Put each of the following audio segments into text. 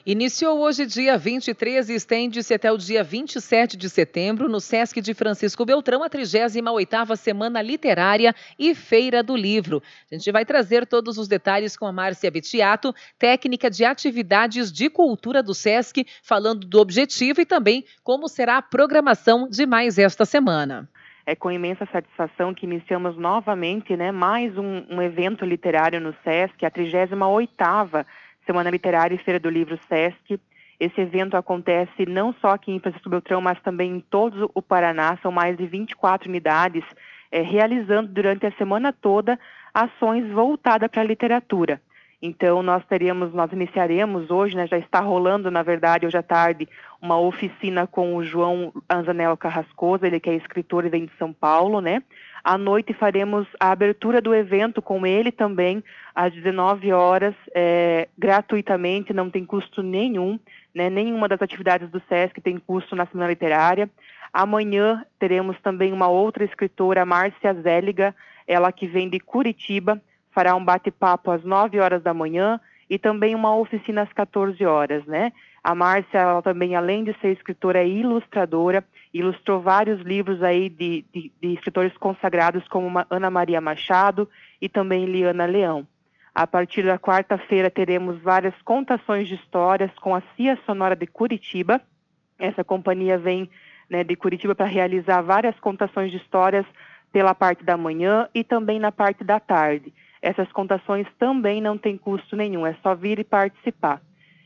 Iniciou hoje, dia 23, e estende-se até o dia 27 de setembro, no Sesc de Francisco Beltrão, a 38ª Semana Literária e Feira do Livro. A gente vai trazer todos os detalhes com a Márcia Bettiato, técnica de atividades de cultura do Sesc, falando do objetivo e também como será a programação de mais esta semana. É com imensa satisfação que iniciamos novamente, mais um evento literário no Sesc, a 38ª Semana Literária e Feira do Livro Sesc. Esse evento acontece não só aqui em Francisco Beltrão, mas também em todo o Paraná. São mais de 24 unidades realizando durante a semana toda ações voltadas para a literatura. Então, nós iniciaremos hoje, já está rolando, na verdade, hoje à tarde, uma oficina com o João Anzanello Carrascosa, ele que é escritor e vem de São Paulo, À noite faremos a abertura do evento com ele também, às 19 horas, gratuitamente, não tem custo nenhum, Nenhuma das atividades do Sesc tem custo na Semana Literária. Amanhã teremos também uma outra escritora, Márcia Zéliga, ela que vem de Curitiba, fará um bate-papo às 9 horas da manhã e também uma oficina às 14 horas, A Márcia, ela também, além de ser escritora, é ilustradora, ilustrou vários livros aí de escritores consagrados como Ana Maria Machado e também Liana Leão. A partir da quarta-feira teremos várias contações de histórias com a CIA Sonora de Curitiba. Essa companhia vem de Curitiba para realizar várias contações de histórias pela parte da manhã e também na parte da tarde. Essas contações também não têm custo nenhum, é só vir e participar.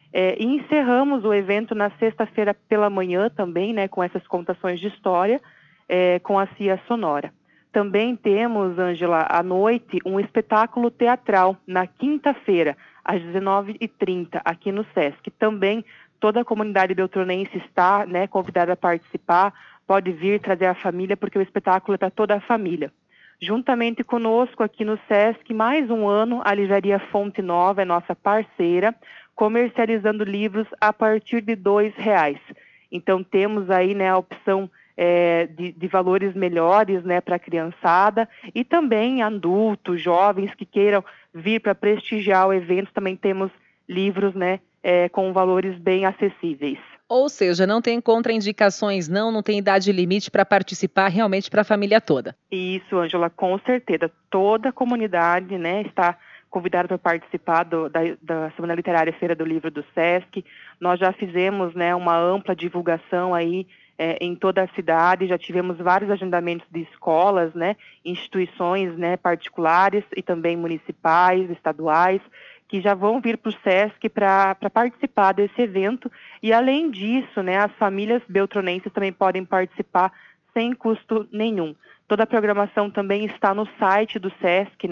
E encerramos o evento na sexta-feira pela manhã também, com essas contações de história, com a CIA Sonora. Também temos, Ângela, à noite, um espetáculo teatral na quinta-feira, às 19h30, aqui no Sesc. Também toda a comunidade beltronense está convidada a participar, pode vir trazer a família, porque o espetáculo é para toda a família. Juntamente conosco aqui no Sesc, mais um ano, a Livraria Fonte Nova é nossa parceira, comercializando livros a partir de R$2. Então temos aí a opção de valores melhores para a criançada e também adultos, jovens que queiram vir para prestigiar o evento, também temos livros com valores bem acessíveis. Ou seja, não tem contraindicações, não tem idade limite para participar, realmente para a família toda. Isso, Ângela, com certeza. Toda a comunidade está convidada para participar da Semana Literária e Feira do Livro do Sesc. Nós já fizemos uma ampla divulgação aí em toda a cidade, já tivemos vários agendamentos de escolas, instituições particulares e também municipais, estaduais, que já vão vir para o Sesc para participar desse evento. E, além disso, as famílias beltronenses também podem participar sem custo nenhum. Toda a programação também está no site do Sesc,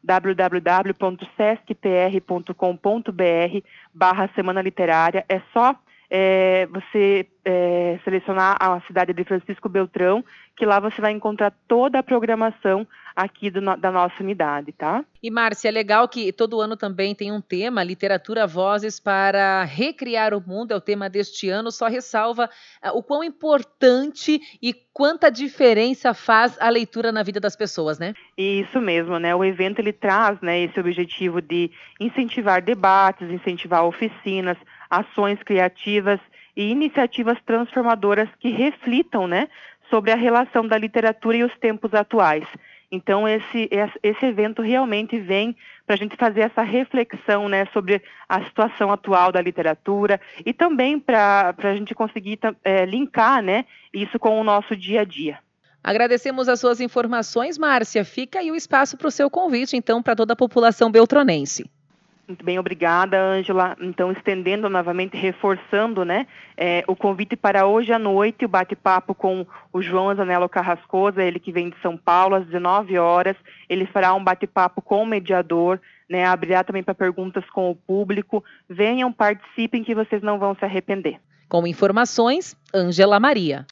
www.sescpr.com.br/Semana Literária. É só você selecionar a cidade de Francisco Beltrão, que lá você vai encontrar toda a programação aqui da nossa unidade, tá? E, Márcia, é legal que todo ano também tem um tema, Literatura Vozes para Recriar o Mundo, é o tema deste ano, só ressalva o quão importante e quanta diferença faz a leitura na vida das pessoas, Isso mesmo, O evento ele traz esse objetivo de incentivar debates, incentivar oficinas, ações criativas e iniciativas transformadoras que reflitam, sobre a relação da literatura e os tempos atuais. Então, esse evento realmente vem para a gente fazer essa reflexão, sobre a situação atual da literatura e também para a gente conseguir linkar, isso com o nosso dia a dia. Agradecemos as suas informações, Márcia. Fica aí o espaço para o seu convite, então, para toda a população beltronense. Muito bem, obrigada, Ângela. Então, estendendo novamente, reforçando, o convite para hoje à noite, o bate-papo com o João Anzanello Carrascosa, ele que vem de São Paulo, às 19 horas. Ele fará um bate-papo com o mediador, abrirá também para perguntas com o público. Venham, participem, que vocês não vão se arrepender. Com informações, Ângela Maria.